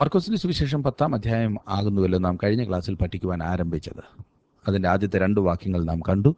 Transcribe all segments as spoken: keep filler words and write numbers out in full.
മർക്കോസിന്റെ സുവിശേഷം പത്താം അധ്യായം ആകുന്നുവല്ലോ നാം കഴിഞ്ഞ ക്ലാസ്സിൽ പഠിക്കുവാൻ ആരംഭിച്ചത്. അതിൻ്റെ ആദ്യത്തെ രണ്ട് വാക്യങ്ങൾ നാം കണ്ടു.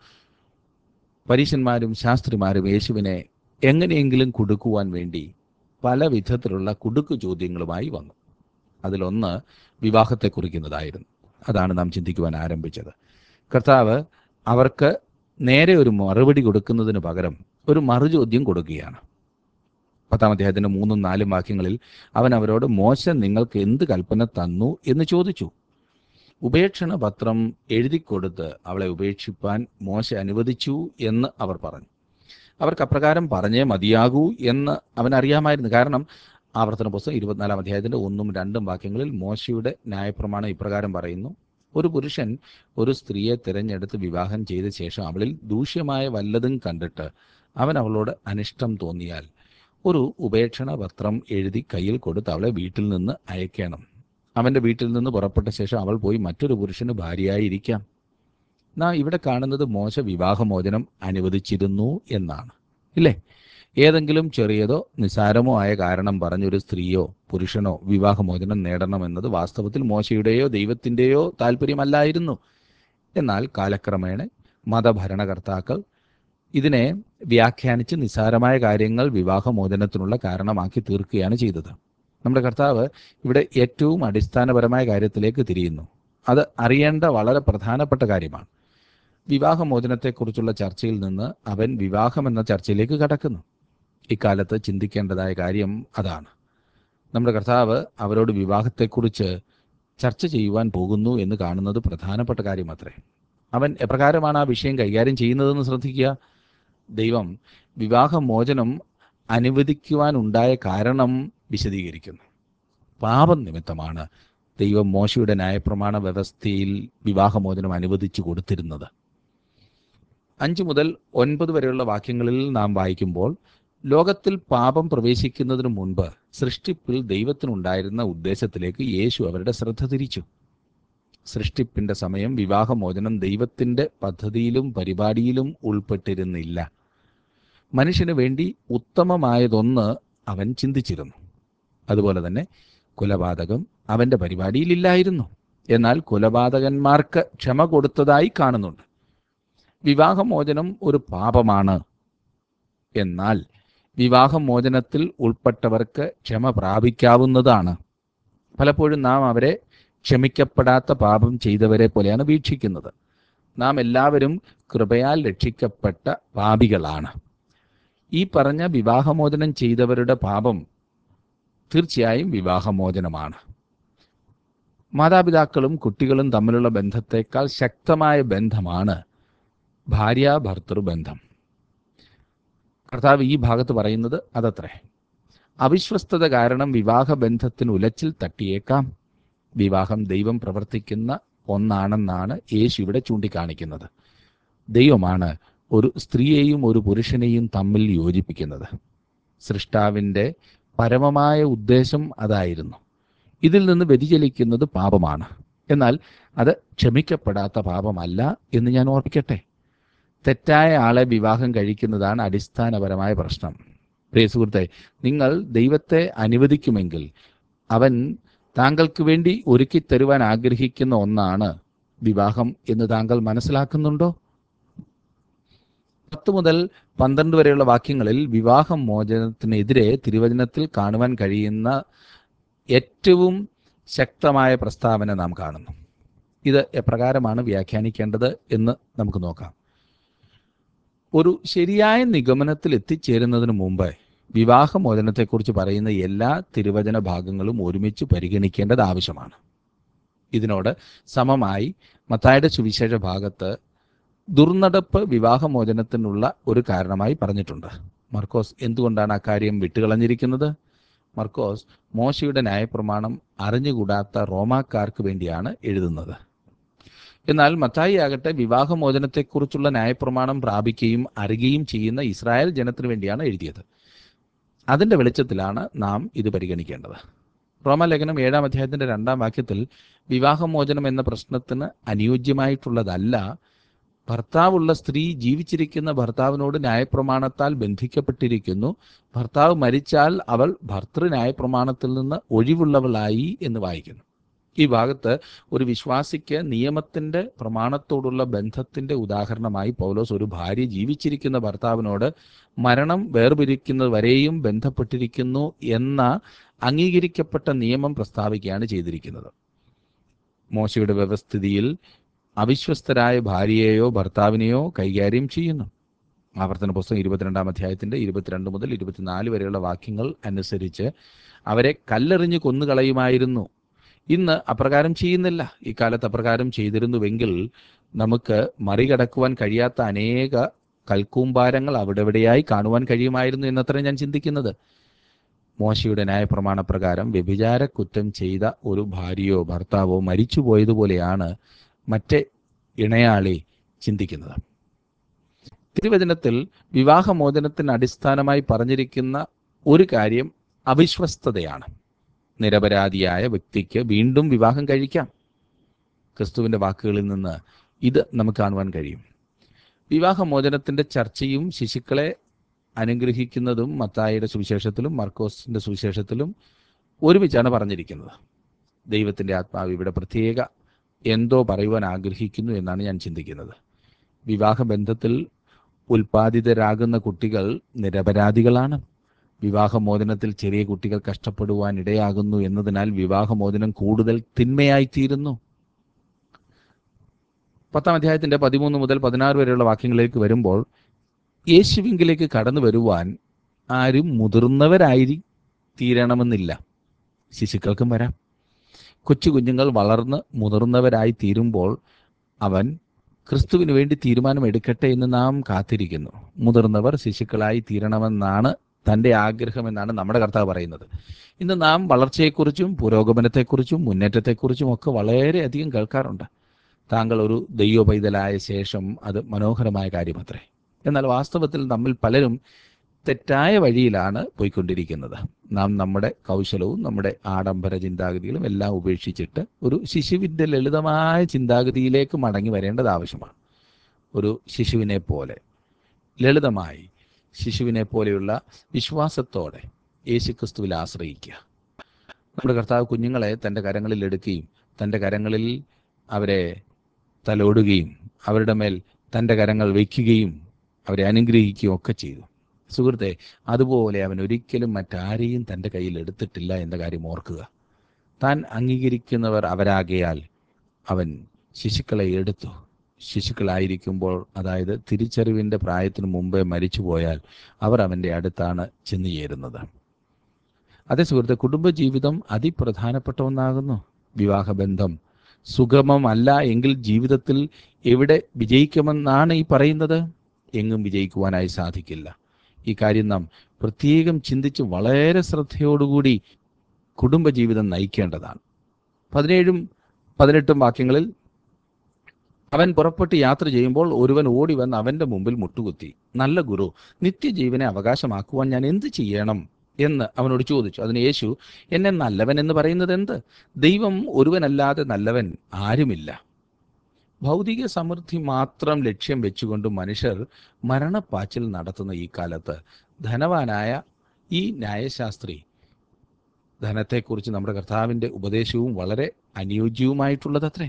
പരീശന്മാരും ശാസ്ത്രിമാരും യേശുവിനെ എങ്ങനെയെങ്കിലും കുടുക്കുവാൻ വേണ്ടി പല വിധത്തിലുള്ള കുടുക്കു ചോദ്യങ്ങളുമായി വന്നു. അതിലൊന്ന് വിവാഹത്തെ കുറിക്കുന്നതായിരുന്നു. അതാണ് നാം ചിന്തിക്കുവാൻ ആരംഭിച്ചത്. കർത്താവ് അവർക്ക് നേരെ ഒരു മറുപടി കൊടുക്കുന്നതിന് പകരം ഒരു മറുചോദ്യം കൊടുക്കുകയാണ്. പത്താം അധ്യായത്തിൻ്റെ മൂന്നും നാലും വാക്യങ്ങളിൽ അവൻ അവരോട്, മോശ നിങ്ങൾക്ക് എന്ത് കൽപ്പന തന്നു എന്ന് ചോദിച്ചു. ഉപേക്ഷണ പത്രം എഴുതിക്കൊടുത്ത് അവളെ ഉപേക്ഷിപ്പാൻ മോശ അനുവദിച്ചു എന്ന് അവർ പറഞ്ഞു. അവർക്ക് അപ്രകാരം പറഞ്ഞേ മതിയാകൂ എന്ന് അവൻ അറിയാമായിരുന്നു. കാരണം ആവർത്തന പുസ്തകം ഇരുപത്തിനാലാം അധ്യായത്തിൻ്റെ ഒന്നും രണ്ടും വാക്യങ്ങളിൽ മോശയുടെ ന്യായപ്രമാണം ഇപ്രകാരം പറയുന്നു: ഒരു പുരുഷൻ ഒരു സ്ത്രീയെ തിരഞ്ഞെടുത്ത് വിവാഹം ചെയ്ത ശേഷം അവളിൽ ദൂഷ്യമായ വല്ലതും കണ്ടിട്ട് അവൻ അവളോട് അനിഷ്ടം തോന്നിയാൽ ഒരു ഉപേക്ഷണ പത്രം എഴുതി കയ്യിൽ കൊടുത്ത് അവളെ വീട്ടിൽ നിന്ന് അയക്കണം. അവൻ്റെ വീട്ടിൽ നിന്ന് പുറപ്പെട്ട ശേഷം അവൾ പോയി മറ്റൊരു പുരുഷന് ഭാര്യയായിരിക്കാം. നാം ഇവിടെ കാണുന്നത് മോശ വിവാഹമോചനം അനുവദിച്ചിരുന്നു എന്നാണ്, ഇല്ലേ? ഏതെങ്കിലും ചെറിയതോ നിസാരമോ ആയ കാരണം പറഞ്ഞൊരു സ്ത്രീയോ പുരുഷനോ വിവാഹമോചനം നേടണമെന്നത് വാസ്തവത്തിൽ മോശയുടെയോ ദൈവത്തിൻ്റെയോ താല്പര്യമല്ലായിരുന്നു. എന്നാൽ കാലക്രമേണ മതഭരണകർത്താക്കൾ ഇതിനെ വ്യാഖ്യാനിച്ച് നിസ്സാരമായ കാര്യങ്ങൾ വിവാഹമോചനത്തിനുള്ള കാരണമാക്കി തീർക്കുകയാണ് ചെയ്തത്. നമ്മുടെ കർത്താവ് ഇവിടെ ഏറ്റവും അടിസ്ഥാനപരമായ കാര്യത്തിലേക്ക് തിരിയുന്നു. അത് അറിയേണ്ട വളരെ പ്രധാനപ്പെട്ട കാര്യമാണ്. വിവാഹമോചനത്തെക്കുറിച്ചുള്ള ചർച്ചയിൽ നിന്ന് അവൻ വിവാഹം എന്ന ചർച്ചയിലേക്ക് കടക്കുന്നു. ഇക്കാലത്ത് ചിന്തിക്കേണ്ടതായ കാര്യം അതാണ്. നമ്മുടെ കർത്താവ് അവരോട് വിവാഹത്തെക്കുറിച്ച് ചർച്ച ചെയ്യുവാൻ പോകുന്നു എന്ന് കാണുന്നത് പ്രധാനപ്പെട്ട കാര്യമത്രേ. അവൻ എപ്രകാരമാണ് ആ വിഷയം കൈകാര്യം ചെയ്യുന്നതെന്ന് ശ്രദ്ധിക്കുക. ദൈവം വിവാഹമോചനം അനുവദിക്കുവാനുണ്ടായ കാരണം വിശദീകരിക്കുന്നു. പാപം നിമിത്തമാണ് ദൈവം മോശയുടെ ന്യായപ്രമാണ വ്യവസ്ഥയിൽ വിവാഹമോചനം അനുവദിച്ചു കൊടുത്തിരുന്നത്. അഞ്ച് മുതൽ ഒൻപത് വരെയുള്ള വാക്യങ്ങളിൽ നാം വായിക്കുമ്പോൾ, ലോകത്തിൽ പാപം പ്രവേശിക്കുന്നതിന് മുൻപ് സൃഷ്ടിപ്പിൽ ദൈവത്തിനുണ്ടായിരുന്ന ഉദ്ദേശത്തിലേക്ക് യേശു അവരുടെ ശ്രദ്ധ തിരിച്ചു. സൃഷ്ടിപ്പിൻ്റെ സമയം വിവാഹമോചനം ദൈവത്തിൻ്റെ പദ്ധതിയിലും പരിപാടിയിലും ഉൾപ്പെട്ടിരുന്നില്ല. മനുഷ്യന് വേണ്ടി ഉത്തമമായതൊന്ന് അവൻ ചിന്തിച്ചിരുന്നു. അതുപോലെ തന്നെ കൊലപാതകം അവൻ്റെ പരിപാടിയിലില്ലായിരുന്നു. എന്നാൽ കൊലപാതകന്മാർക്ക് ക്ഷമ കൊടുത്തതായി കാണുന്നുണ്ട്. വിവാഹമോചനം ഒരു പാപമാണ്. എന്നാൽ വിവാഹമോചനത്തിൽ ഉൾപ്പെട്ടവർക്ക് ക്ഷമ പ്രാപിക്കാവുന്നതാണ്. പലപ്പോഴും നാം അവരെ ക്ഷമിക്കപ്പെടാത്ത പാപം ചെയ്തവരെ പോലെയാണ് വീക്ഷിക്കുന്നത്. നാം എല്ലാവരും കൃപയാൽ രക്ഷിക്കപ്പെട്ട പാപികളാണ്. ഈ പറഞ്ഞ വിവാഹമോചനം ചെയ്തവരുടെ പാപം തീർച്ചയായും വിവാഹമോചനമാണ്. മാതാപിതാക്കളും കുട്ടികളും തമ്മിലുള്ള ബന്ധത്തേക്കാൾ ശക്തമായ ബന്ധമാണ് ഭാര്യാഭർത്തൃ ബന്ധം. കർത്താവ് ഈ ഭാഗത്ത് പറയുന്നത് അതത്രേ. അവിശ്വസ്തത കാരണം വിവാഹബന്ധത്തിന് ഉലച്ചിൽ തട്ടിയേക്കാം. വിവാഹം ദൈവം പ്രവർത്തിക്കുന്ന ഒന്നാണെന്നാണ് യേശു ഇവിടെ ചൂണ്ടിക്കാണിക്കുന്നത്. ദൈവമാണ് ഒരു സ്ത്രീയെയും ഒരു പുരുഷനെയും തമ്മിൽ യോജിപ്പിക്കുന്നത്. സൃഷ്ടാവിൻ്റെ പരമമായ ഉദ്ദേശം അതായിരുന്നു. ഇതിൽ നിന്ന് വ്യതിചലിക്കുന്നത് പാപമാണ്. എന്നാൽ അത് ക്ഷമിക്കപ്പെടാത്ത പാപമല്ല എന്ന് ഞാൻ ഓർപ്പിക്കട്ടെ. തെറ്റായ ആളെ വിവാഹം കഴിക്കുന്നതാണ് അടിസ്ഥാനപരമായ പ്രശ്നം. പ്രിയ സുഹൃത്തെ, നിങ്ങൾ ദൈവത്തെ അനുവദിക്കുമെങ്കിൽ അവൻ താങ്കൾക്ക് വേണ്ടി ഒരുക്കി തരുവാൻ ആഗ്രഹിക്കുന്ന ഒന്നാണ് വിവാഹം എന്ന് താങ്കൾ മനസ്സിലാക്കുന്നുണ്ടോ? പത്ത് മുതൽ പന്ത്രണ്ട് വരെയുള്ള വാക്യങ്ങളിൽ വിവാഹ മോചനത്തിനെതിരെ തിരുവചനത്തിൽ കാണുവാൻ കഴിയുന്ന ഏറ്റവും ശക്തമായ പ്രസ്താവന നാം കാണുന്നു. ഇത് എപ്രകാരമാണ് വ്യാഖ്യാനിക്കേണ്ടത് എന്ന് നമുക്ക് നോക്കാം. ഒരു ശരിയായ നിഗമനത്തിൽ എത്തിച്ചേരുന്നതിന് മുമ്പ് വിവാഹമോചനത്തെക്കുറിച്ച് പറയുന്ന എല്ലാ തിരുവചന ഭാഗങ്ങളും ഒരുമിച്ച് പരിഗണിക്കേണ്ടത് ആവശ്യമാണ്. ഇതിനോട് സമമായി മത്തായിയുടെ സുവിശേഷ ഭാഗത്ത് ദുർനടപ്പ് വിവാഹമോചനത്തിനുള്ള ഒരു കാരണമായി പറഞ്ഞിട്ടുണ്ട്. മർക്കോസ് എന്തുകൊണ്ടാണ് അക്കാര്യം വിട്ടുകളഞ്ഞിരിക്കുന്നത്? മർക്കോസ് മോശയുടെ ന്യായപ്രമാണം അറിഞ്ഞുകൂടാത്ത റോമാക്കാർക്ക് വേണ്ടിയാണ് എഴുതുന്നത്. എന്നാൽ മത്തായി ആകട്ടെ വിവാഹമോചനത്തെക്കുറിച്ചുള്ള ന്യായപ്രമാണം പ്രാപിക്കുകയും അറിയുകയും ചെയ്യുന്ന ഇസ്രായേൽ ജനത്തിന് വേണ്ടിയാണ് എഴുതിയത്. അതിൻ്റെ വെളിച്ചത്തിലാണ് നാം ഇത് പരിഗണിക്കേണ്ടത്. റോമാലേഖനം ഏഴാം അധ്യായത്തിൻ്റെ രണ്ടാം വാക്യത്തിൽ വിവാഹമോചനം എന്ന പ്രശ്നത്തിന് അനുയോജ്യമായിട്ടുള്ളതല്ല ഭർത്താവുള്ള സ്ത്രീ ജീവിച്ചിരിക്കുന്ന ഭർത്താവിനോട് ന്യായപ്രമാണത്താൽ ബന്ധിക്കപ്പെട്ടിരിക്കുന്നു. ഭർത്താവ് മരിച്ചാൽ അവൾ ഭർതൃ ന്യായപ്രമാണത്തിൽ നിന്ന് ഒഴിവുള്ളവളായി എന്ന് വായിക്കുന്നു. ഈ ഭാഗത്ത് ഒരു വിശ്വാസിക്ക് നിയമത്തിന്റെ പ്രമാണത്തോടുള്ള ബന്ധത്തിന്റെ ഉദാഹരണമായി പൗലോസ് ഒരു ഭാര്യ ജീവിച്ചിരിക്കുന്ന ഭർത്താവിനോട് മരണം വേർപിരിക്കുന്നത് വരെയും ബന്ധപ്പെട്ടിരിക്കുന്നു എന്ന അംഗീകരിക്കപ്പെട്ട നിയമം പ്രസ്താവിക്കുകയാണ് ചെയ്തിരിക്കുന്നത്. മോശയുടെ വ്യവസ്ഥിതിയിൽ അവിശ്വസ്തരായ ഭാര്യയെയോ ഭർത്താവിനെയോ കൈകാര്യം ചെയ്യുന്നു. ആവർത്തന പുസ്തകം ഇരുപത്തിരണ്ടാം അധ്യായത്തിന്റെ ഇരുപത്തിരണ്ട് മുതൽ ഇരുപത്തിനാല് വരെയുള്ള വാക്യങ്ങൾ അനുസരിച്ച് അവരെ കല്ലെറിഞ്ഞ് കൊന്നുകളയുമായിരുന്നു. ഇന്ന് അപ്രകാരം ചെയ്യുന്നില്ല. ഇക്കാലത്ത് അപ്രകാരം ചെയ്തിരുന്നുവെങ്കിൽ നമുക്ക് മറികടക്കുവാൻ കഴിയാത്ത അനേക കൽക്കൂമ്പാരങ്ങൾ അവിടെവിടെയായി കാണുവാൻ കഴിയുമായിരുന്നു എന്നത്ര ഞാൻ ചിന്തിക്കുന്നത്. മോശയുടെ ന്യായപ്രമാണപ്രകാരം വ്യഭിചാര കുറ്റം ചെയ്ത ഒരു ഭാര്യയോ ഭർത്താവോ മരിച്ചുപോയതുപോലെയാണ് മറ്റേ ഇണയാളി ചിന്തിക്കുന്നത്. തിരുവചനത്തിൽ വിവാഹമോചനത്തിന് അടിസ്ഥാനമായി പറഞ്ഞിരിക്കുന്ന ഒരു കാര്യം അവിശ്വസ്തതയാണ്. നിരപരാധിയായ വ്യക്തിക്ക് വീണ്ടും വിവാഹം കഴിക്കാം. ക്രിസ്തുവിൻ്റെ വാക്കുകളിൽ നിന്ന് ഇത് നമുക്ക് കാണുവാൻ കഴിയും. വിവാഹമോചനത്തിൻ്റെ ചർച്ചയും ശിശുക്കളെ അനുഗ്രഹിക്കുന്നതും മത്തായിയുടെ സുവിശേഷത്തിലും മർക്കോസിൻ്റെ സുവിശേഷത്തിലും ഒരുമിച്ചാണ് പറഞ്ഞിരിക്കുന്നത്. ദൈവത്തിൻ്റെ ആത്മാവ് ഇവിടെ പ്രത്യേക എന്തോ പറയുവാൻ ആഗ്രഹിക്കുന്നു എന്നാണ് ഞാൻ ചിന്തിക്കുന്നത്. വിവാഹബന്ധത്തിൽ ഉൽപ്പാദിതരാകുന്ന കുട്ടികൾ നിരപരാധികളാണ്. വിവാഹമോചനത്തിൽ ചെറിയ കുട്ടികൾ കഷ്ടപ്പെടുവാൻ ഇടയാകുന്നു എന്നതിനാൽ വിവാഹമോചനം കൂടുതൽ തിന്മയായിത്തീരുന്നു. പത്താം അധ്യായത്തിന്റെ പതിമൂന്ന് മുതൽ പതിനാറ് വരെയുള്ള വാക്യങ്ങളിലേക്ക് വരുമ്പോൾ യേശുവിങ്കിലേക്ക് കടന്നു വരുവാൻ ആരും മുതിർന്നവരായി തീരണമെന്നില്ല. ശിശുക്കൾക്കും വരാം. കൊച്ചു കുഞ്ഞുങ്ങൾ വളർന്ന് മുതിർന്നവരായി തീരുമ്പോൾ അവൻ ക്രിസ്തുവിന് വേണ്ടി തീരുമാനം എടുക്കട്ടെ എന്ന് നാം കാത്തിരിക്കുന്നു. മുതിർന്നവർ ശിശുക്കളായി തീരണമെന്നാണ് തൻ്റെ ആഗ്രഹമെന്നാണ് നമ്മുടെ കർത്താവ് പറയുന്നത്. ഇന്ന് നാം വളർച്ചയെക്കുറിച്ചും പുരോഗമനത്തെക്കുറിച്ചും മുന്നേറ്റത്തെക്കുറിച്ചും ഒക്കെ വളരെയധികം കേൾക്കാറുണ്ട്. താങ്കൾ ഒരു ദൈവ പൈതലായ ശേഷം അത് മനോഹരമായ കാര്യമത്രേ. എന്നാൽ വാസ്തവത്തിൽ നമ്മിൽ പലരും തെറ്റായ വഴിയിലാണ് പോയിക്കൊണ്ടിരിക്കുന്നത്. നാം നമ്മുടെ കൗശലവും നമ്മുടെ ആഡംബര ചിന്താഗതികളും എല്ലാം ഉപേക്ഷിച്ചിട്ട് ഒരു ശിശുവിൻ്റെ ലളിതമായ ചിന്താഗതിയിലേക്ക് മടങ്ങി വരേണ്ടത് ആവശ്യമാണ്. ഒരു ശിശുവിനെ പോലെ ലളിതമായി ശിശുവിനെ പോലെയുള്ള വിശ്വാസത്തോടെ യേശുക്രിസ്തുവിൽ ആശ്രയിക്കുക. നമ്മുടെ കർത്താവ് കുഞ്ഞുങ്ങളെ തൻ്റെ കരങ്ങളിൽ എടുക്കുകയും തൻ്റെ കരങ്ങളിൽ അവരെ തലോടുകയും അവരുടെ മേൽ തൻ്റെ കരങ്ങൾ വയ്ക്കുകയും അവരെ അനുഗ്രഹിക്കുകയും ഒക്കെ ചെയ്തു. സുഹൃത്തെ, അതുപോലെ അവൻ ഒരിക്കലും മറ്റാരെയും തൻ്റെ കയ്യിൽ എടുത്തിട്ടില്ല എന്ന കാര്യം ഓർക്കുക. താൻ അംഗീകരിക്കുന്നവർ അവരാകയാൽ അവൻ ശിശുക്കളെ എടുത്തു. ശിശുക്കളായിരിക്കുമ്പോൾ, അതായത് തിരിച്ചറിവിൻ്റെ പ്രായത്തിനു മുമ്പേ മരിച്ചുപോയാൽ അവർ അവൻ്റെ അടുത്താണ് ചെന്നു ചേരുന്നത്. അതേ സുഹൃത്തെ, കുടുംബജീവിതം അതിപ്രധാനപ്പെട്ട ഒന്നാകുന്നു. വിവാഹബന്ധം സുഗമമല്ല എങ്കിൽ ജീവിതത്തിൽ എവിടെ വിജയിക്കുമെന്നാണ് ഈ പറയുന്നത്? എങ്ങും വിജയിക്കുവാനായി സാധിക്കില്ല. ഈ കാര്യം നാം പ്രത്യേകം ചിന്തിച്ച് വളരെ ശ്രദ്ധയോടുകൂടി കുടുംബജീവിതം നയിക്കേണ്ടതാണ്. പതിനേഴും പതിനെട്ടും വാക്യങ്ങളിൽ അവൻ പുറപ്പെട്ട് യാത്ര ചെയ്യുമ്പോൾ ഒരുവൻ ഓടി വന്ന് അവൻ്റെ മുമ്പിൽ മുട്ടുകുത്തി, നല്ല ഗുരു, നിത്യജീവനെ അവകാശമാക്കുവാൻ ഞാൻ എന്ത് ചെയ്യണം എന്ന് അവനോട് ചോദിച്ചു. അതിന് യേശു, എന്നെ നല്ലവൻ എന്ന് പറയുന്നത് എന്ത്? ദൈവം ഒരുവനല്ലാതെ നല്ലവൻ ആരുമില്ല. ഭൗതിക സമൃദ്ധി മാത്രം ലക്ഷ്യം വെച്ചുകൊണ്ട് മനുഷ്യർ മരണപ്പാച്ചിൽ നടത്തുന്ന ഈ കാലത്ത് ധനവാനായ ഈ ന്യായശാസ്ത്രി, ധനത്തെക്കുറിച്ച് നമ്മുടെ കർത്താവിൻ്റെ ഉപദേശവും വളരെ അനുയോജ്യവുമായിട്ടുള്ളതത്രേ.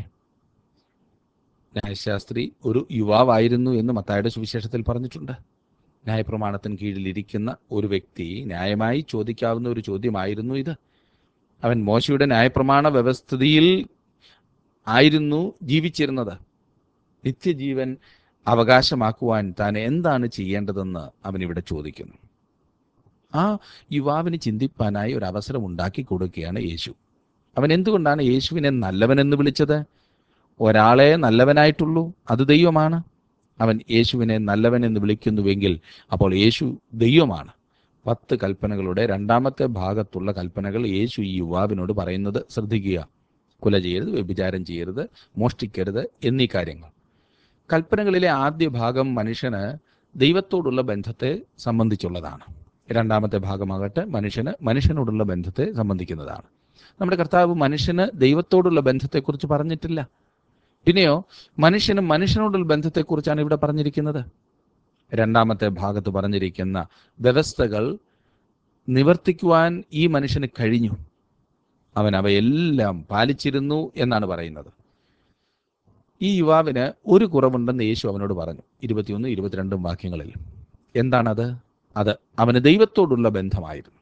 ന്യായശാസ്ത്രി ഒരു യുവാവായിരുന്നു എന്ന് മത്തായിയുടെ സുവിശേഷത്തിൽ പറഞ്ഞിട്ടുണ്ട്. ന്യായപ്രമാണത്തിന് കീഴിലിരിക്കുന്ന ഒരു വ്യക്തി ന്യായമായി ചോദിക്കാവുന്ന ഒരു ചോദ്യമായിരുന്നു ഇത്. അവൻ മോശയുടെ ന്യായപ്രമാണ വ്യവസ്ഥിതിയിൽ ആയിരുന്നു ജീവിച്ചിരുന്നത്. നിത്യജീവൻ അവകാശമാക്കുവാൻ താൻ എന്താണ് ചെയ്യേണ്ടതെന്ന് അവൻ ഇവിടെ ചോദിക്കുന്നു. ആ യുവാവിന് ചിന്തിപ്പാനായി ഒരു അവസരം ഉണ്ടാക്കി കൊടുക്കുകയാണ് യേശു. അവൻ എന്തുകൊണ്ടാണ് യേശുവിനെ നല്ലവനെന്ന് വിളിച്ചത്? ഒരാളെ നല്ലവനായിട്ടുള്ളൂ, അത് ദൈവമാണ്. അവൻ യേശുവിനെ നല്ലവൻ എന്ന് വിളിക്കുന്നുവെങ്കിൽ അപ്പോൾ യേശു ദൈവമാണ്. പത്ത് കൽപ്പനകളുടെ രണ്ടാമത്തെ ഭാഗത്തുള്ള കൽപ്പനകൾ യേശു ഈ യുവാവിനോട് പറയുന്നത് ശ്രദ്ധിക്കുക. കൊല ചെയ്യരുത്, വ്യഭിചാരം ചെയ്യരുത്, മോഷ്ടിക്കരുത് എന്നീ കാര്യങ്ങൾ. കൽപ്പനകളിലെ ആദ്യ ഭാഗം മനുഷ്യന് ദൈവത്തോടുള്ള ബന്ധത്തെ സംബന്ധിച്ചുള്ളതാണ്. രണ്ടാമത്തെ ഭാഗമാകട്ടെ മനുഷ്യന് മനുഷ്യനോടുള്ള ബന്ധത്തെ സംബന്ധിക്കുന്നതാണ്. നമ്മുടെ കർത്താവ് മനുഷ്യന് ദൈവത്തോടുള്ള ബന്ധത്തെക്കുറിച്ച് പറഞ്ഞിട്ടില്ല. പിന്നെയോ മനുഷ്യനും മനുഷ്യനോടുള്ള ബന്ധത്തെക്കുറിച്ചാണ് ഇവിടെ പറഞ്ഞിരിക്കുന്നത്. രണ്ടാമത്തെ ഭാഗത്ത് പറഞ്ഞിരിക്കുന്ന വ്യവസ്ഥകൾ നിവർത്തിക്കുവാൻ ഈ മനുഷ്യന് കഴിഞ്ഞു. അവൻ അവയെല്ലാം പാലിച്ചിരുന്നു എന്നാണ് പറയുന്നത്. ഈ യുവാവിന് ഒരു കുറവുണ്ടെന്ന് യേശു അവനോട് പറഞ്ഞു, ഇരുപത്തിയൊന്ന് ഇരുപത്തിരണ്ടും വാക്യങ്ങളിൽ. എന്താണത്? അത് അവന് ദൈവത്തോടുള്ള ബന്ധമായിരുന്നു.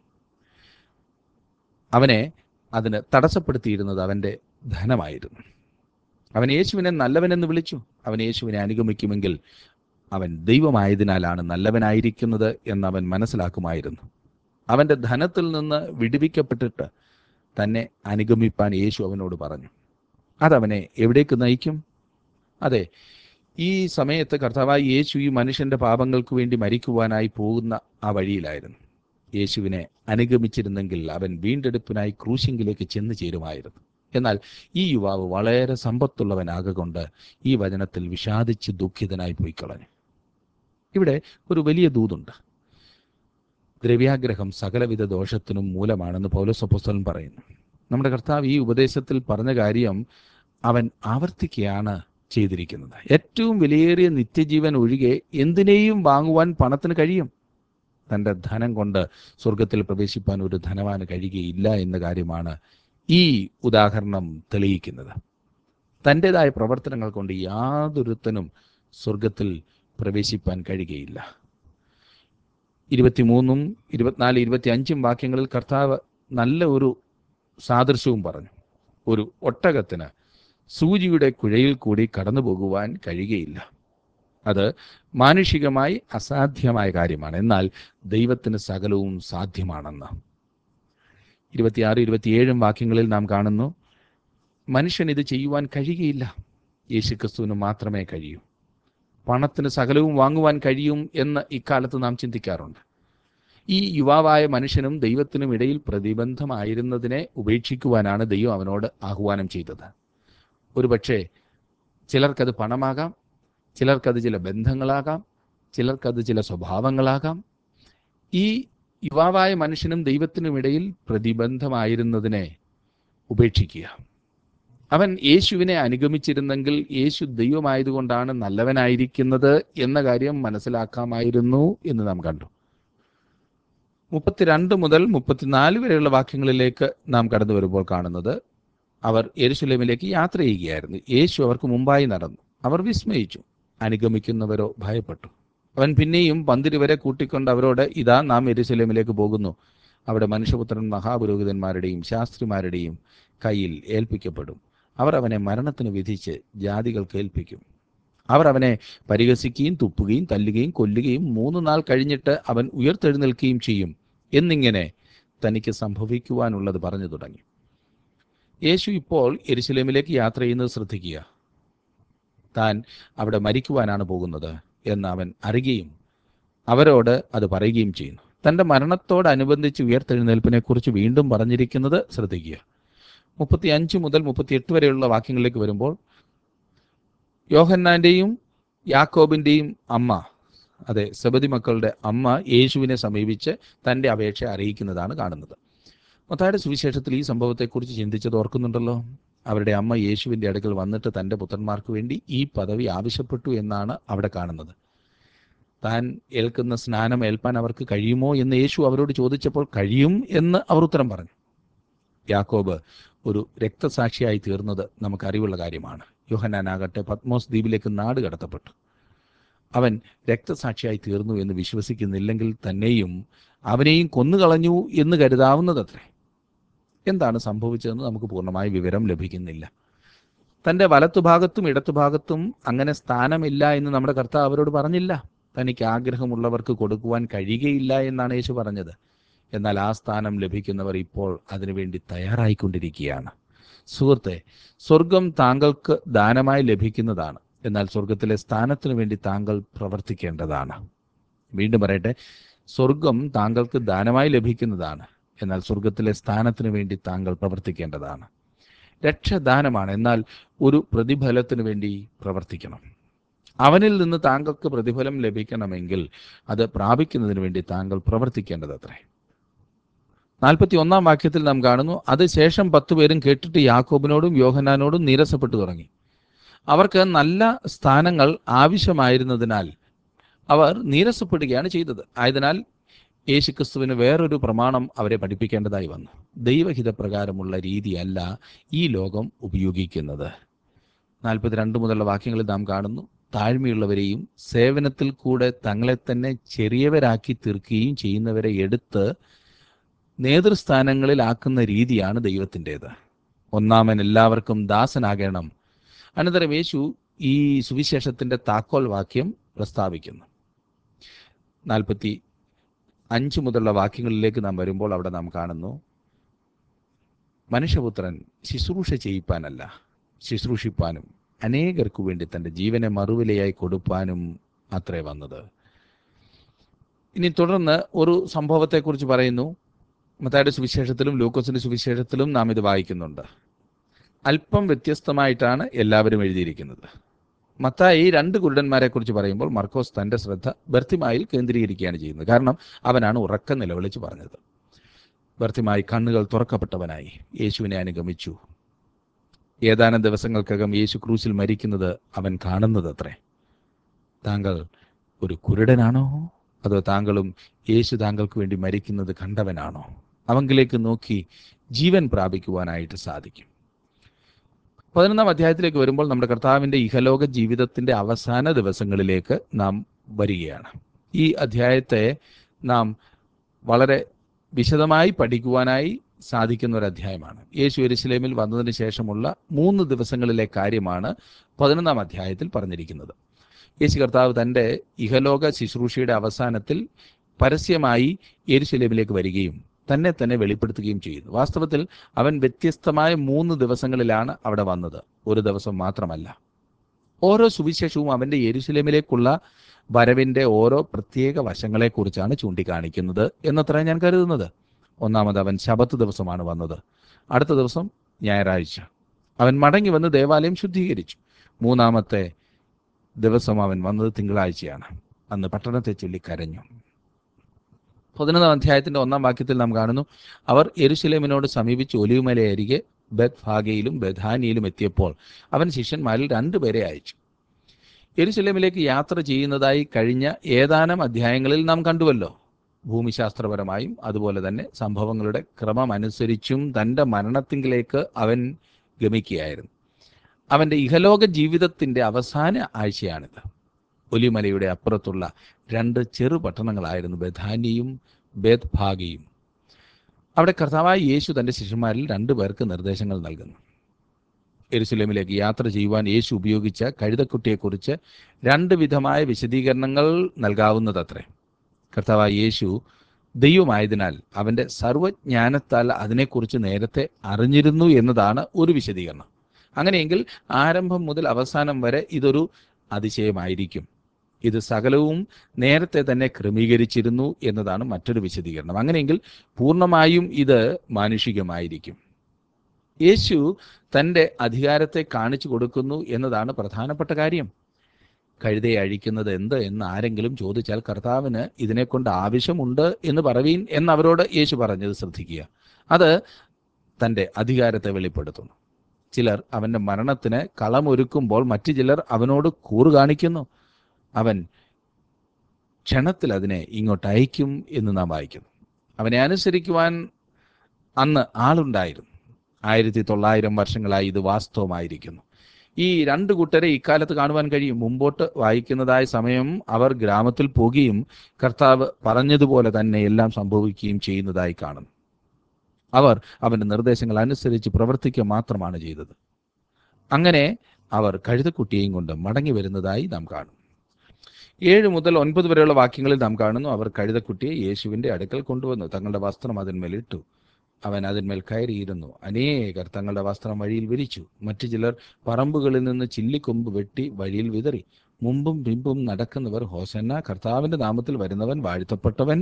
അവനെ അതിന് തടസ്സപ്പെടുത്തിയിരുന്നത് അവൻ്റെ ധനമായിരുന്നു. അവൻ യേശുവിനെ നല്ലവനെന്ന് വിളിച്ചു. അവൻ യേശുവിനെ അനുഗമിക്കുമെങ്കിൽ അവൻ ദൈവമായതിനാലാണ് നല്ലവനായിരിക്കുന്നത് എന്നവൻ മനസ്സിലാക്കുമായിരുന്നു. അവൻ്റെ ധനത്തിൽ നിന്ന് വിടുവിക്കപ്പെട്ടിട്ട് തന്നെ അനുഗമിപ്പാൻ യേശു അവനോട് പറഞ്ഞു. അതവനെ എവിടേക്ക് നയിക്കും? അതെ, ഈ സമയത്ത് കർത്താവായ യേശു ഈ മനുഷ്യൻ്റെ പാപങ്ങൾക്ക് വേണ്ടി മരിക്കുവാനായി പോകുന്ന ആ വഴിയിലായിരുന്നു. യേശുവിനെ അനുഗമിച്ചിരുന്നെങ്കിൽ അവൻ വീണ്ടെടുപ്പിനായി ക്രൂശിങ്കിലേക്ക് ചെന്ന് ചേരുമായിരുന്നു. എന്നാൽ ഈ യുവാവ് വളരെ സമ്പത്തുള്ളവനാകൊണ്ട് ഈ വചനത്തിൽ വിഷാദിച്ച് ദുഃഖിതനായി പോയി കളഞ്ഞു. ഇവിടെ ഒരു വലിയ ദൂതുണ്ട്. ദ്രവ്യാഗ്രഹം സകലവിധ ദോഷത്തിനും മൂലമാണെന്ന് പൗലോസ് അപ്പോസ്തലൻ പറയുന്നു. നമ്മുടെ കർത്താവ് ഈ ഉപദേശത്തിൽ പറഞ്ഞ കാര്യം അവൻ ആവർത്തിക്കുകയാണ് ചെയ്തിരിക്കുന്നത്. ഏറ്റവും വിലയേറിയ നിത്യജീവൻ ഒഴികെ എന്തിനേയും വാങ്ങുവാൻ പണത്തിന് കഴിയും. തൻ്റെ ധനം കൊണ്ട് സ്വർഗത്തിൽ പ്രവേശിപ്പാൻ ഒരു ധനവാന് കഴിയുകയില്ല എന്ന കാര്യമാണ് ഈ ഉദാഹരണം തെളിയിക്കുന്നത്. തൻ്റെതായ പ്രവർത്തനങ്ങൾ കൊണ്ട് യാതൊരുത്തനും സ്വർഗത്തിൽ പ്രവേശിപ്പാൻ കഴിയുകയില്ല. ഇരുപത്തിമൂന്നും ഇരുപത്തിനാല് ഇരുപത്തി അഞ്ചും വാക്യങ്ങളിൽ കർത്താവ് നല്ല ഒരു സാദൃശ്യവും പറഞ്ഞു. ഒരു ഒട്ടകത്തിന് സൂചിയുടെ കുഴയിൽ കൂടി കടന്നു പോകുവാൻ കഴിയുകയില്ല. അത് മാനുഷികമായി അസാധ്യമായ കാര്യമാണ്. എന്നാൽ ദൈവത്തിന് സകലവും സാധ്യമാണെന്ന്. ഇരുപത്തിയാറ് ഇരുപത്തിയേഴും വാക്യങ്ങളിൽ നാം കാണുന്നു, മനുഷ്യൻ ഇത് ചെയ്യുവാൻ കഴിയുകയില്ല, യേശുക്രിസ്തുവിന് മാത്രമേ കഴിയൂ. പണത്തിന് സകലവും വാങ്ങുവാൻ കഴിയും എന്ന് ഇക്കാലത്ത് നാം ചിന്തിക്കാറുണ്ട്. ഈ യുവാവായ മനുഷ്യനും ദൈവത്തിനും ഇടയിൽ പ്രതിബന്ധമായിരുന്നതിനെ ഉപേക്ഷിക്കുവാനാണ് ദൈവം അവനോട് ആഹ്വാനം ചെയ്തത്. ഒരുപക്ഷെ ചിലർക്കത് പണമാകാം, ചിലർക്കത് ചില ബന്ധങ്ങളാകാം, ചിലർക്കത് ചില സ്വഭാവങ്ങളാകാം. ഈ യുവാവായ മനുഷ്യനും ദൈവത്തിനും ഇടയിൽ പ്രതിബന്ധമായിരുന്നതിനെ ഉപേക്ഷിക്കുക. അവൻ യേശുവിനെ അനുഗമിച്ചിരുന്നെങ്കിൽ യേശു ദൈവമായതുകൊണ്ടാണ് നല്ലവനായിരിക്കുന്നത് എന്ന കാര്യം മനസ്സിലാക്കാമായിരുന്നു എന്ന് നാം കണ്ടു. മുപ്പത്തിരണ്ട് മുതൽ മുപ്പത്തിനാല് വരെയുള്ള വാക്യങ്ങളിലേക്ക് നാം കടന്നു വരുമ്പോൾ കാണുന്നത്, അവർ യെരുശലേമിലേക്ക് യാത്ര ചെയ്യുകയായിരുന്നു. യേശു അവർക്ക് മുമ്പായി നടന്നു. അവർ വിസ്മയിച്ചു, അനുഗമിക്കുന്നവരോ ഭയപ്പെട്ടു. അവൻ പിന്നെയും പന്തിരി വരെ കൂട്ടിക്കൊണ്ട് അവരോട്, ഇതാ നാം യെരുശലേമിലേക്ക് പോകുന്നു. അവിടെ മനുഷ്യപുത്രൻ മഹാപുരോഹിതന്മാരുടെയും ശാസ്ത്രിമാരുടെയും കയ്യിൽ ഏൽപ്പിക്കപ്പെടും. അവർ അവനെ മരണത്തിന് വിധിച്ച് ജാതികൾക്ക് ഏൽപ്പിക്കും. അവർ അവനെ പരിഹസിക്കുകയും തുപ്പുകയും തല്ലുകയും കൊല്ലുകയും മൂന്ന് നാൾ കഴിഞ്ഞിട്ട് അവൻ ഉയർത്തെഴുന്നേൽക്കുകയും ചെയ്യും എന്നിങ്ങനെ തനിക്ക് സംഭവിക്കുവാനുള്ളത് പറഞ്ഞു തുടങ്ങി. യേശു ഇപ്പോൾ യെരുശലേമിലേക്ക് യാത്ര ചെയ്യുന്നത് ശ്രദ്ധിക്കുക. താൻ അവിടെ മരിക്കുവാനാണ് പോകുന്നത് എന്ന് അവൻ അറിയുകയും അവരോട് അത് പറയുകയും ചെയ്യുന്നു. തൻ്റെ മരണത്തോടനുബന്ധിച്ച് ഉയർത്തെഴുന്നേൽപ്പിനെ കുറിച്ച് വീണ്ടും പറഞ്ഞിരിക്കുന്നത് ശ്രദ്ധിക്കുക. മുപ്പത്തി അഞ്ച് മുതൽ മുപ്പത്തിയെട്ട് വരെയുള്ള വാക്യങ്ങളിലേക്ക് വരുമ്പോൾ, യോഹന്നാൻ്റെയും യാക്കോബിൻ്റെയും അമ്മ, അതെ സെബദി മക്കളുടെ അമ്മ യേശുവിനെ സമീപിച്ച് തൻ്റെ അപേക്ഷ അറിയിക്കുന്നതാണ് കാണുന്നത്. മത്തായിയുടെ സുവിശേഷത്തിൽ ഈ സംഭവത്തെക്കുറിച്ച് ചിന്തിച്ചത് ഓർക്കുന്നുണ്ടല്ലോ. അവരുടെ അമ്മ യേശുവിൻ്റെ അടുക്കൽ വന്നിട്ട് തൻ്റെ പുത്രന്മാർക്ക് വേണ്ടി ഈ പദവി ആവശ്യപ്പെട്ടു എന്നാണ് അവിടെ കാണുന്നത്. താൻ ഏൽക്കുന്ന സ്നാനം ഏൽപ്പാൻ അവർക്ക് കഴിയുമോ എന്ന് യേശു അവരോട് ചോദിച്ചപ്പോൾ കഴിയും എന്ന് അവർ ഉത്തരം പറഞ്ഞു. യാക്കോബ് ഒരു രക്തസാക്ഷിയായി തീർന്നത് നമുക്കറിവുള്ള കാര്യമാണ്. യോഹന്നാനാകട്ടെ പത്മോസ് ദ്വീപിലേക്ക് നാട് കടത്തപ്പെട്ടു. അവൻ രക്തസാക്ഷിയായി തീർന്നു എന്ന് വിശ്വസിക്കുന്നില്ലെങ്കിൽ തന്നെയും അവനെയും കൊന്നുകളഞ്ഞു എന്ന് കരുതാവുന്നതത്രേ. എന്താണ് സംഭവിച്ചതെന്ന് നമുക്ക് പൂർണ്ണമായ വിവരം ലഭിക്കുന്നില്ല. തൻ്റെ വലത്തുഭാഗത്തും ഇടത്തുഭാഗത്തും അങ്ങനെ സ്ഥാനമില്ല എന്ന് നമ്മുടെ കർത്താവ് അവരോട് പറഞ്ഞില്ല. തനിക്ക് ആഗ്രഹമുള്ളവർക്ക് കൊടുക്കുവാൻ കഴിയുകയില്ല എന്നാണ് യേശു പറഞ്ഞത്. എന്നാൽ ആ സ്ഥാനം ലഭിക്കുന്നവർ ഇപ്പോൾ അതിനുവേണ്ടി തയ്യാറായിക്കൊണ്ടിരിക്കുകയാണ്. സുഹൃത്തെ, സ്വർഗം താങ്കൾക്ക് ദാനമായി ലഭിക്കുന്നതാണ്. എന്നാൽ സ്വർഗത്തിലെ സ്ഥാനത്തിനു വേണ്ടി താങ്കൾ പ്രവർത്തിക്കേണ്ടതാണ്. വീണ്ടും പറയട്ടെ, സ്വർഗം താങ്കൾക്ക് ദാനമായി ലഭിക്കുന്നതാണ്. എന്നാൽ സ്വർഗത്തിലെ സ്ഥാനത്തിനു വേണ്ടി താങ്കൾ പ്രവർത്തിക്കേണ്ടതാണ്. രക്ഷദാനമാണ്, എന്നാൽ ഒരു പ്രതിഫലത്തിനു വേണ്ടി പ്രവർത്തിക്കണം. അവനിൽ നിന്ന് താങ്കൾക്ക് പ്രതിഫലം ലഭിക്കണമെങ്കിൽ അത് പ്രാപിക്കുന്നതിന് വേണ്ടി താങ്കൾ പ്രവർത്തിക്കേണ്ടതത്രേ. നാൽപ്പത്തി ഒന്നാം വാക്യത്തിൽ നാം കാണുന്നു, അത് ശേഷം പത്തു പേരും കേട്ടിട്ട് യാക്കോബിനോടും യോഹന്നാനോടും നീരസപ്പെട്ടു തുടങ്ങി. അവർക്ക് നല്ല സ്ഥാനങ്ങൾ ആവശ്യമായിരുന്നതിനാൽ അവർ നീരസപ്പെടുകയാണ് ചെയ്തത്. ആയതിനാൽ യേശുക്രിസ്തുവിന് വേറൊരു പ്രമാണം അവരെ പഠിപ്പിക്കേണ്ടതായി വന്നു. ദൈവഹിതപ്രകാരമുള്ള രീതിയല്ല ഈ ലോകം ഉപയോഗിക്കുന്നത്. നാൽപ്പത്തിരണ്ട് മുതലുള്ള വാക്യങ്ങളിൽ നാം കാണുന്നു, താഴ്മയുള്ളവരെയും സേവനത്തിൽ കൂടെ തങ്ങളെ തന്നെ ചെറിയവരാക്കി തീർക്കുകയും ചെയ്യുന്നവരെ എടുത്ത് നേതൃസ്ഥാനങ്ങളിലാക്കുന്ന രീതിയാണ് ദൈവത്തിൻ്റേത്. ഒന്നാമൻ എല്ലാവർക്കും ദാസനാകണം. അനന്തരം യേശു ഈ സുവിശേഷത്തിൻ്റെ താക്കോൽ വാക്യം പ്രസ്താവിക്കുന്നു. നാൽപ്പത്തി അഞ്ച് മുതലുള്ള വാക്യങ്ങളിലേക്ക് നാം വരുമ്പോൾ അവിടെ നാം കാണുന്നു, മനുഷ്യപുത്രൻ ശുശ്രൂഷ ചെയ്യിപ്പാനല്ല, ശുശ്രൂഷിപ്പാനും അനേകർക്കു വേണ്ടി തൻ്റെ ജീവനെ മറുവിലയായി കൊടുപ്പാനും അത്രേ വന്നത്. ഇനി തുടർന്ന് ഒരു സംഭവത്തെക്കുറിച്ച് പറയുന്നു. മത്തായിയുടെ സുവിശേഷത്തിലും ലൂക്കോസിന്റെ സുവിശേഷത്തിലും നാം ഇത് വായിക്കുന്നുണ്ട്. അല്പം വ്യത്യസ്തമായിട്ടാണ് എല്ലാവരും എഴുതിയിരിക്കുന്നത്. മത്തായി രണ്ട് കുരുടന്മാരെ കുറിച്ച് പറയുമ്പോൾ മർക്കോസ് തൻ്റെ ശ്രദ്ധ ബർത്തിമായിൽ കേന്ദ്രീകരിക്കുകയാണ് ചെയ്യുന്നത്. കാരണം അവനാണ് ഉറക്കം നിലവിളിച്ച് പറഞ്ഞത്. ബർത്തിമായി കണ്ണുകൾ തുറക്കപ്പെട്ടവനായി യേശുവിനെ അനുഗമിച്ചു. ഏതാനും ദിവസങ്ങൾക്കകം യേശു ക്രൂശിൽ മരിക്കുന്നത് അവൻ കാണുന്നത് അത്രേ. താങ്കൾ ഒരു കുരുടനാണോ, അതോ താങ്കളും യേശു താങ്കൾക്ക് വേണ്ടി മരിക്കുന്നത് കണ്ടവനാണോ? അവങ്കിലേക്ക് നോക്കി ജീവൻ പ്രാപിക്കുവാനായിട്ട് സാധിക്കും. പതിനൊന്നാം അധ്യായത്തിലേക്ക് വരുമ്പോൾ നമ്മുടെ കർത്താവിൻ്റെ ഇഹലോക ജീവിതത്തിൻ്റെ അവസാന ദിവസങ്ങളിലേക്ക് നാം വരികയാണ്. ഈ അധ്യായത്തെ നാം വളരെ വിശദമായി പഠിക്കുവാനായി സാധിക്കുന്ന ഒരു അധ്യായമാണ്. യേശു യെരുശലേമിൽ വന്നതിന് ശേഷമുള്ള മൂന്ന് ദിവസങ്ങളിലെ കാര്യമാണ് പതിനൊന്നാം അധ്യായത്തിൽ പറഞ്ഞിരിക്കുന്നത്. യേശു കർത്താവ് തൻ്റെ ഇഹലോക ശുശ്രൂഷയുടെ അവസാനത്തിൽ പരസ്യമായി യെരുശലേമിലേക്ക് വരികയും തന്നെ തന്നെ വെളിപ്പെടുത്തുകയും ചെയ്യുന്നു. വാസ്തവത്തിൽ അവൻ വ്യത്യസ്തമായ മൂന്ന് ദിവസങ്ങളിലാണ് അവിടെ വന്നത്, ഒരു ദിവസം മാത്രമല്ല. ഓരോ സുവിശേഷവും അവൻ്റെ യെരുശലേമിലേക്കുള്ള വരവിൻ്റെ ഓരോ പ്രത്യേക വശങ്ങളെക്കുറിച്ചാണ് ചൂണ്ടിക്കാണിക്കുന്നത് എന്നത്ര ഞാൻ കരുതുന്നത്. ഒന്നാമത് അവൻ ശബത്ത് ദിവസമാണ് വന്നത്. അടുത്ത ദിവസം ഞായറാഴ്ച അവൻ മടങ്ങി വന്ന് ദേവാലയം ശുദ്ധീകരിച്ചു. മൂന്നാമത്തെ ദിവസം അവൻ വന്നത് തിങ്കളാഴ്ചയാണ്. അന്ന് പട്ടണത്തെ ചൊല്ലി കരഞ്ഞു. പതിനൊന്നാം അധ്യായത്തിൻ്റെ ഒന്നാം വാക്യത്തിൽ നാം കാണുന്നു, അവർ യെരുശലേമിനോട് സമീപിച്ച് ഒലിവുമലയരികെ ബെത്ഫാഗയിലും ബെഥാനിയിലും എത്തിയപ്പോൾ അവൻ ശിഷ്യന്മാരിൽ രണ്ടുപേരെ അയച്ചു. യെരുശലേമിലേക്ക് യാത്ര ചെയ്യുന്നതായി കഴിഞ്ഞ ഏതാനും അധ്യായങ്ങളിൽ നാം കണ്ടുവല്ലോ. ഭൂമിശാസ്ത്രപരമായും അതുപോലെ തന്നെ സംഭവങ്ങളുടെ ക്രമമനുസരിച്ചും തൻ്റെ മരണത്തിങ്കിലേക്ക് അവൻ ഗമിക്കുകയായിരുന്നു. അവൻ്റെ ഇഹലോക ജീവിതത്തിൻ്റെ അവസാന ആഴ്ചയാണിത്. ഒലിമലയുടെ അപ്പുറത്തുള്ള രണ്ട് ചെറു പട്ടണങ്ങളായിരുന്നു ബെഥാനിയും ബേത്ഫാഗയും. അവിടെ കർത്താവായ യേശു തൻ്റെ ശിഷ്യന്മാരിൽ രണ്ടു പേർക്ക് നിർദ്ദേശങ്ങൾ നൽകുന്നു. യെരുശലേമിലേക്ക് യാത്ര ചെയ്യുവാൻ യേശു ഉപയോഗിച്ച കഴുതക്കുട്ടിയെക്കുറിച്ച് രണ്ട് വിധമായ വിശദീകരണങ്ങൾ നൽകാവുന്നതത്രേ. കർത്താവായ യേശു ദൈവമായതിനാൽ അവൻ്റെ സർവജ്ഞാനത്താൽ അതിനെക്കുറിച്ച് നേരത്തെ അറിഞ്ഞിരുന്നു എന്നതാണ് ഒരു വിശദീകരണം. അങ്ങനെയെങ്കിൽ ആരംഭം മുതൽ അവസാനം വരെ ഇതൊരു അതിശയമായിരിക്കും. ഇത് സകലവും നേരത്തെ തന്നെ ക്രമീകരിച്ചിരുന്നു എന്നതാണ് മറ്റൊരു വിശദീകരണം. അങ്ങനെയെങ്കിൽ പൂർണ്ണമായും ഇത് മാനുഷികമായിരിക്കും. യേശു തൻ്റെ അധികാരത്തെ കാണിച്ചു കൊടുക്കുന്നു എന്നതാണ് പ്രധാനപ്പെട്ട കാര്യം. കഴുതയെ അഴിക്കുന്നത് എന്ത് എന്ന് ആരെങ്കിലും ചോദിച്ചാൽ കർത്താവിന് ഇതിനെക്കൊണ്ട് ആവശ്യമുണ്ട് എന്ന് പറവീൻ എന്നവരോട് യേശു പറഞ്ഞത് ശ്രദ്ധിക്കുക. അത് തൻ്റെ അധികാരത്തെ വെളിപ്പെടുത്തുന്നു. ചിലർ അവൻ്റെ മരണത്തിന് കളമൊരുക്കുമ്പോൾ മറ്റു ചിലർ അവനോട് കൂറ് കാണിക്കുന്നു. അവൻ ക്ഷണത്തിൽ അതിനെ ഇങ്ങോട്ട് അയക്കും എന്ന് നാം വായിക്കുന്നു. അവനെ അനുസരിക്കുവാൻ അന്ന് ആളുണ്ടായിരുന്നു. ആയിരത്തി തൊള്ളായിരം വർഷങ്ങളായി ഇത് വാസ്തവമായിരിക്കുന്നു. ഈ രണ്ട് കൂട്ടരെ ഇക്കാലത്ത് കാണുവാൻ കഴിയും. മുമ്പോട്ട് വായിക്കുന്നതായ സമയം അവർ ഗ്രാമത്തിൽ പോകുകയും കർത്താവ് പറഞ്ഞതുപോലെ തന്നെ എല്ലാം സംഭവിക്കുകയും ചെയ്യുന്നതായി കാണുന്നു. അവർ അവൻ്റെ നിർദ്ദേശങ്ങൾ അനുസരിച്ച് പ്രവർത്തിക്കുക മാത്രമാണ് ചെയ്തത്. അങ്ങനെ അവർ കഴുതക്കുട്ടിയെയും കൊണ്ട് മടങ്ങി വരുന്നതായി നാം കാണും. ഏഴ് മുതൽ ഒൻപത് വരെയുള്ള വാക്യങ്ങളിൽ നാം കാണുന്നു, അവർ കഴുതക്കുട്ടിയെ യേശുവിൻ്റെ അടുക്കൽ കൊണ്ടുവന്നു. തങ്ങളുടെ വസ്ത്രം അതിന്മേൽ ഇട്ടു. അവൻ അതിന്മേൽ കയറിയിരുന്നു. അനേകർ തങ്ങളുടെ വസ്ത്രം വഴിയിൽ വിരിച്ചു. മറ്റു ചിലർ പറമ്പുകളിൽ നിന്ന് ചില്ലിക്കൊമ്പ് വെട്ടി വഴിയിൽ വിതറി. മുമ്പും പിമ്പും നടക്കുന്നവർ ഹോസന്ന, കർത്താവിൻ്റെ നാമത്തിൽ വരുന്നവൻ വാഴ്ത്തപ്പെട്ടവൻ,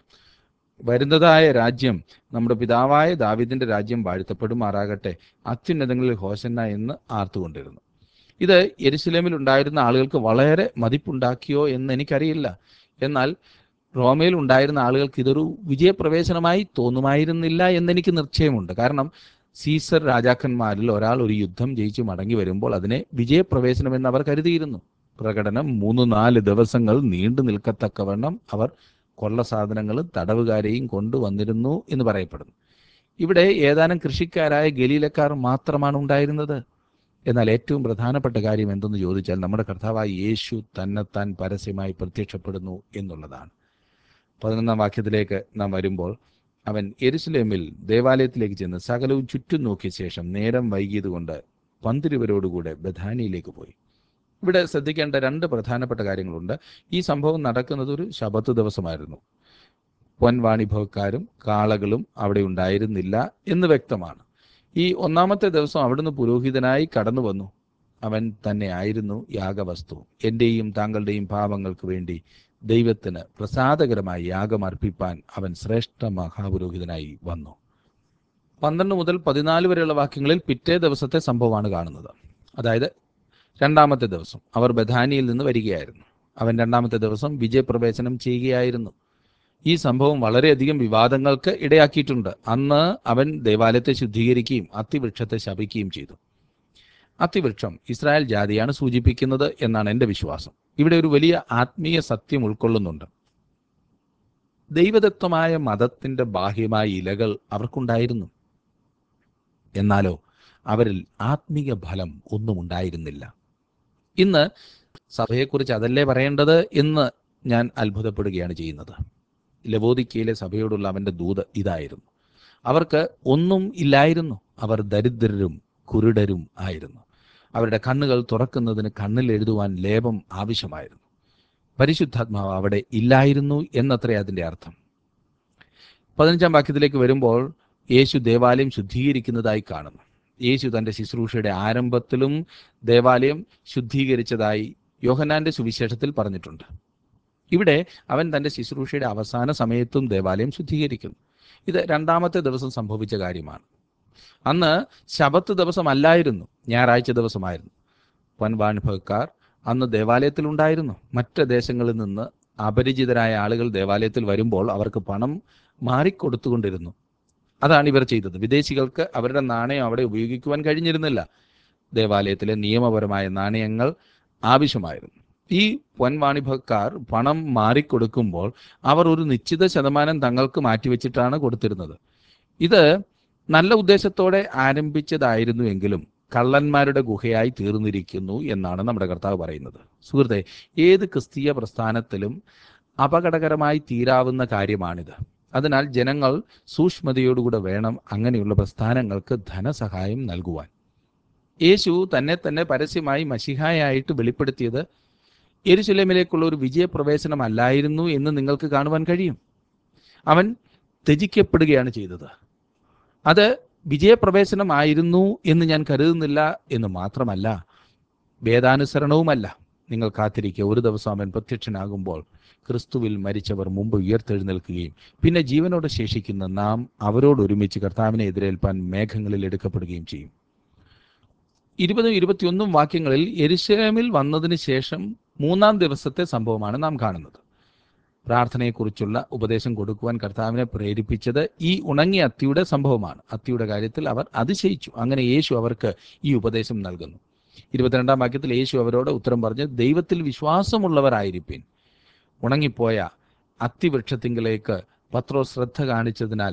വരുന്നതായ രാജ്യം നമ്മുടെ പിതാവായ ദാവീദിന്റെ രാജ്യം വാഴ്ത്തപ്പെടുമാറാകട്ടെ, അത്യുന്നതങ്ങളിൽ ഹോസന്ന എന്ന് ആർത്തുകൊണ്ടിരുന്നു. ഇത് യെരുശലേമിൽ ഉണ്ടായിരുന്ന ആളുകൾക്ക് വളരെ മതിപ്പുണ്ടാക്കിയോ എന്ന് എനിക്കറിയില്ല. എന്നാൽ റോമയിൽ ഉണ്ടായിരുന്ന ആളുകൾക്ക് ഇതൊരു വിജയപ്രവേശനമായി തോന്നുമായിരുന്നില്ല എന്നെനിക്ക് നിശ്ചയമുണ്ട്. കാരണം സീസർ രാജാക്കന്മാരിൽ ഒരാൾ ഒരു യുദ്ധം ജയിച്ച് മടങ്ങി വരുമ്പോൾ അതിനെ വിജയപ്രവേശനം എന്ന് അവർ കരുതിയിരുന്നു. പ്രകടനം മൂന്ന് നാല് ദിവസങ്ങൾ നീണ്ടു നിൽക്കത്തക്കവണ്ണം അവർ കൊള്ള സാധനങ്ങളും തടവുകാരെയും കൊണ്ടുവന്നിരുന്നു എന്ന് പറയപ്പെടുന്നു. ഇവിടെ ഏതാനും കൃഷിക്കാരായ ഗലീലക്കാർ മാത്രമാണ് ഉണ്ടായിരുന്നത്. എന്നാൽ ഏറ്റവും പ്രധാനപ്പെട്ട കാര്യം എന്തെന്ന് ചോദിച്ചാൽ നമ്മുടെ കർത്താവായ യേശു തന്നെത്താൻ പരസ്യമായി പ്രത്യക്ഷപ്പെടുന്നു എന്നുള്ളതാണ്. പതിനൊന്നാം വാക്യത്തിലേക്ക് നാം വരുമ്പോൾ, അവൻ യെരുശലേമിൽ ദേവാലയത്തിലേക്ക് ചെന്ന് സകലവും ചുറ്റും നോക്കിയ ശേഷം നേരം വൈകിയതുകൊണ്ട് പന്തിരുവരോടുകൂടെ ബഥാനിയിലേക്ക് പോയി. ഇവിടെ ശ്രദ്ധിക്കേണ്ട രണ്ട് പ്രധാനപ്പെട്ട കാര്യങ്ങളുണ്ട്. ഈ സംഭവം നടക്കുന്നത് ഒരു ശബത്ത് ദിവസമായിരുന്നു. പൊൻവാണിഭവക്കാരും കാളകളും അവിടെ ഉണ്ടായിരുന്നില്ല എന്ന് വ്യക്തമാണ്. ഈ ഒന്നാമത്തെ ദിവസം അവിടുന്ന് പുരോഹിതനായി കടന്നു വന്നു. അവൻ തന്നെ ആയിരുന്നു യാഗവസ്തു. എൻ്റെയും താങ്കളുടെയും പാപങ്ങൾക്ക് വേണ്ടി ദൈവത്തിന് പ്രസാദകരമായി യാഗം അർപ്പിപ്പാൻ അവൻ ശ്രേഷ്ഠ മഹാപുരോഹിതനായി വന്നു. പന്ത്രണ്ട് മുതൽ പതിനാല് വരെയുള്ള വാക്യങ്ങളിൽ പിറ്റേ ദിവസത്തെ സംഭവമാണ് കാണുന്നത്. അതായത് രണ്ടാമത്തെ ദിവസം അവർ ബഥാനിയിൽ നിന്ന് വരികയായിരുന്നു. അവൻ രണ്ടാമത്തെ ദിവസം വിജയപ്രവേശനം ചെയ്യുകയായിരുന്നു. ഈ സംഭവം വളരെയധികം വിവാദങ്ങൾക്ക് ഇടയാക്കിയിട്ടുണ്ട്. അന്ന് അവൻ ദേവാലയത്തെ ശുദ്ധീകരിക്കുകയും അത്തിവൃക്ഷത്തെ ശപിക്കുകയും ചെയ്തു. അത്തിവൃക്ഷം ഇസ്രായേൽ ജാതിയാണ് സൂചിപ്പിക്കുന്നത് എന്നാണ് എൻ്റെ വിശ്വാസം. ഇവിടെ ഒരു വലിയ ആത്മീയ സത്യം ഉൾക്കൊള്ളുന്നുണ്ട്. ദൈവദത്തമായ മതത്തിൻ്റെ ബാഹ്യമായ ഇലകൾ അവർക്കുണ്ടായിരുന്നു. എന്നാലോ അവരിൽ ആത്മീയ ഫലം ഒന്നും ഉണ്ടായിരുന്നില്ല. ഇന്ന് സഭയെക്കുറിച്ച് അതല്ലേ പറയേണ്ടത് എന്ന് ഞാൻ അത്ഭുതപ്പെടുകയാണ് ചെയ്യുന്നത്. ലവോദിക്കയിലെ സഭയോടുള്ള അവൻ്റെ ദൂത് ഇതായിരുന്നു. അവർക്ക് ഒന്നും ഇല്ലായിരുന്നു. അവർ ദരിദ്രരും കുരുടരും ആയിരുന്നു. അവരുടെ കണ്ണുകൾ തുറക്കുന്നതിന് കണ്ണിൽ എഴുതുവാൻ ലേപം ആവശ്യമായിരുന്നു. പരിശുദ്ധാത്മാവ് അവിടെ ഇല്ലായിരുന്നു എന്നത്രേ അതിൻ്റെ അർത്ഥം. പതിനഞ്ചാം വാക്യത്തിലേക്ക് വരുമ്പോൾ യേശു ദേവാലയം ശുദ്ധീകരിക്കുന്നതായി കാണുന്നു. യേശു തൻ്റെ ശുശ്രൂഷയുടെ ആരംഭത്തിലും ദേവാലയം ശുദ്ധീകരിച്ചതായി യോഹന്നാന്റെ സുവിശേഷത്തിൽ പറഞ്ഞിട്ടുണ്ട്. ഇവിടെ അവൻ തൻ്റെ ശുശ്രൂഷയുടെ അവസാന സമയത്തും ദേവാലയം ശുദ്ധീകരിക്കുന്നു. ഇത് രണ്ടാമത്തെ ദിവസം സംഭവിച്ച കാര്യമാണ്. അന്ന് ശബത്ത് ദിവസമല്ലായിരുന്നു, ഞായറാഴ്ച ദിവസമായിരുന്നു. പൊൻവാണിഭക്കാർ അന്ന് ദേവാലയത്തിൽ ഉണ്ടായിരുന്നു. മറ്റ് ദേശങ്ങളിൽ നിന്ന് അപരിചിതരായ ആളുകൾ ദേവാലയത്തിൽ വരുമ്പോൾ അവർക്ക് പണം മാറിക്കൊടുത്തുകൊണ്ടിരുന്നു. അതാണ് ഇവർ ചെയ്തത്. വിദേശികൾക്ക് അവരുടെ നാണയം അവിടെ ഉപയോഗിക്കുവാൻ കഴിഞ്ഞിരുന്നില്ല. ദേവാലയത്തിലെ നിയമപരമായ നാണയങ്ങൾ ആവശ്യമായിരുന്നു. ഈ പൊൻവാണിഭക്കാർ പണം മാറിക്കൊടുക്കുമ്പോൾ അവർ ഒരു നിശ്ചിത ശതമാനം തങ്ങൾക്ക് മാറ്റിവെച്ചിട്ടാണ് കൊടുത്തിരുന്നത്. ഇത് നല്ല ഉദ്ദേശത്തോടെ ആരംഭിച്ചതായിരുന്നു എങ്കിലും കള്ളന്മാരുടെ ഗുഹയായി തീർന്നിരിക്കുന്നു എന്നാണ് നമ്മുടെ കർത്താവ് പറയുന്നത്. സുഹൃത്തെ, ഏത് ക്രിസ്തീയ പ്രസ്ഥാനത്തിലും അപകടകരമായി തീരാവുന്ന കാര്യമാണിത്. അതിനാൽ ജനങ്ങൾ സൂക്ഷ്മതയോടുകൂടെ വേണം അങ്ങനെയുള്ള പ്രസ്ഥാനങ്ങൾക്ക് ധനസഹായം നൽകുവാൻ. യേശു തന്നെ തന്നെ പരസ്യമായി മശിഹായായിട്ട് വെളിപ്പെടുത്തിയത് യെരുശലേമിലേക്കുള്ള ഒരു വിജയപ്രവേശനമല്ലായിരുന്നു എന്ന് നിങ്ങൾക്ക് കാണുവാൻ കഴിയും. അവൻ ത്യജിക്കപ്പെടുകയാണ് ചെയ്തത്. അത് വിജയപ്രവേശനമായിരുന്നു എന്ന് ഞാൻ കരുതുന്നില്ല എന്ന് മാത്രമല്ല, വേദാനുസരണവുമല്ല. നിങ്ങൾ കാത്തിരിക്കുക, ഒരു ദിവസം അവൻ പ്രത്യക്ഷനാകുമ്പോൾ ക്രിസ്തുവിൽ മരിച്ചവർ മുമ്പ് ഉയർത്തെഴുന്നേൽക്കുകയും പിന്നെ ജീവനോടെ ശേഷിക്കുന്ന നാം അവരോട് ഒരുമിച്ച് കർത്താവിനെ എതിരേൽപ്പാൻ മേഘങ്ങളിൽ എടുക്കപ്പെടുകയും ചെയ്യും. ഇരുപതും ഇരുപത്തിയൊന്നും വാക്യങ്ങളിൽ യെരുശലേമിൽ വന്നതിന് ശേഷം മൂന്നാം ദിവസത്തെ സംഭവമാണ് നാം കാണുന്നത്. പ്രാർത്ഥനയെക്കുറിച്ചുള്ള ഉപദേശം കൊടുക്കുവാൻ കർത്താവിനെ പ്രേരിപ്പിച്ചത് ഈ ഉണങ്ങിയ അത്തിയുടെ സംഭവമാണ്. അത്തിയുടെ കാര്യത്തിൽ അവർ അതിശയിച്ചു. അങ്ങനെ യേശു അവർക്ക് ഈ ഉപദേശം നൽകുന്നു. ഇരുപത്തിരണ്ടാം വാക്യത്തിൽ യേശു അവരോട് ഉത്തരം പറഞ്ഞ്, ദൈവത്തിൽ വിശ്വാസമുള്ളവരായിരിപ്പിൻ. ഉണങ്ങിപ്പോയ അത്തിവൃക്ഷത്തിങ്കിലേക്ക് പത്രോസ് ശ്രദ്ധ കാണിച്ചതിനാൽ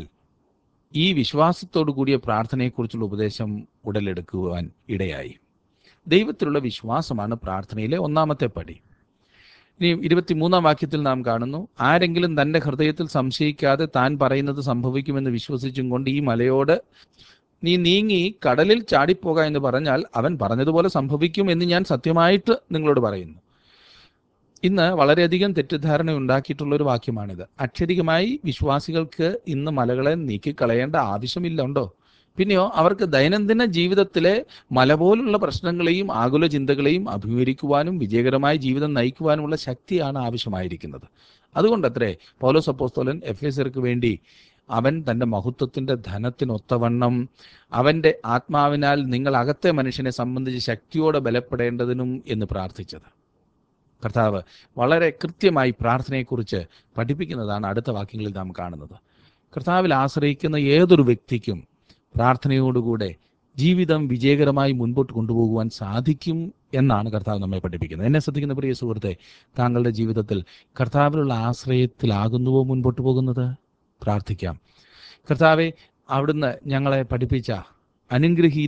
ഈ വിശ്വാസത്തോടു കൂടിയ പ്രാർത്ഥനയെക്കുറിച്ചുള്ള ഉപദേശം ഉടലെടുക്കുവാൻ ഇടയായി. ദൈവത്തിലുള്ള വിശ്വാസമാണ് പ്രാർത്ഥനയിലെ ഒന്നാമത്തെ പടി. ഇനി ഇരുപത്തിമൂന്നാം വാക്യത്തിൽ നാം കാണുന്നു, ആരെങ്കിലും തൻ്റെ ഹൃദയത്തിൽ സംശയിക്കാതെ താൻ പറയുന്നത് സംഭവിക്കുമെന്ന് വിശ്വസിച്ചും കൊണ്ട് ഈ മലയോട് നീ നീങ്ങി കടലിൽ ചാടിപ്പോക എന്ന് പറഞ്ഞാൽ അവൻ പറഞ്ഞതുപോലെ സംഭവിക്കും എന്ന് ഞാൻ സത്യമായിട്ട് നിങ്ങളോട് പറയുന്നു. ഇന്ന് വളരെയധികം തെറ്റിദ്ധാരണ ഉണ്ടാക്കിയിട്ടുള്ള ഒരു വാക്യമാണിത്. അക്ഷരികമായി വിശ്വാസികൾക്ക് ഇന്ന് മലകളെ നീക്കിക്കളയേണ്ട ആവശ്യമില്ലുണ്ടോ? പിന്നെയോ അവർക്ക് ദൈനംദിന ജീവിതത്തിലെ മല പോലുള്ള പ്രശ്നങ്ങളെയും ആകുല ചിന്തകളെയും അഭിമുഖീകരിക്കുവാനും വിജയകരമായ ജീവിതം നയിക്കുവാനുമുള്ള ശക്തിയാണ് ആവശ്യമായിരിക്കുന്നത്. അതുകൊണ്ടത്രേ പൗലോസ് അപ്പോസ്തലൻ എഫേസ്യർക്ക് വേണ്ടി അവൻ തൻ്റെ മഹത്വത്തിൻ്റെ ധനത്തിനൊത്തവണ്ണം അവൻ്റെ ആത്മാവിനാൽ നിങ്ങൾ അകത്തെ മനുഷ്യനെ സംബന്ധിച്ച് ശക്തിയോടെ ബലപ്പെടേണ്ടതിനും എന്ന് പ്രാർത്ഥിച്ചത്. കർത്താവ് വളരെ കൃത്യമായി പ്രാർത്ഥനയെക്കുറിച്ച് പഠിപ്പിക്കുന്നതാണ് അടുത്ത വാക്യങ്ങളിൽ നാം കാണുന്നത്. കർത്താവിൽ ആശ്രയിക്കുന്ന ഏതൊരു വ്യക്തിക്കും പ്രാർത്ഥനയോടുകൂടെ ജീവിതം വിജയകരമായി മുൻപോട്ട് കൊണ്ടുപോകുവാൻ സാധിക്കും എന്നാണ് കർത്താവ് നമ്മെ പഠിപ്പിക്കുന്നത്. എന്നെ ശ്രദ്ധിക്കുന്ന പ്രിയ സുഹൃത്തെ, താങ്കളുടെ ജീവിതത്തിൽ കർത്താവിലുള്ള ആശ്രയത്തിലാകുന്നുവോ മുൻപോട്ട് പോകുന്നത്? പ്രാർത്ഥിക്കാം. കർത്താവെ, അവിടുന്ന് ഞങ്ങളെ പഠിപ്പിച്ച അനുഗ്രഹീത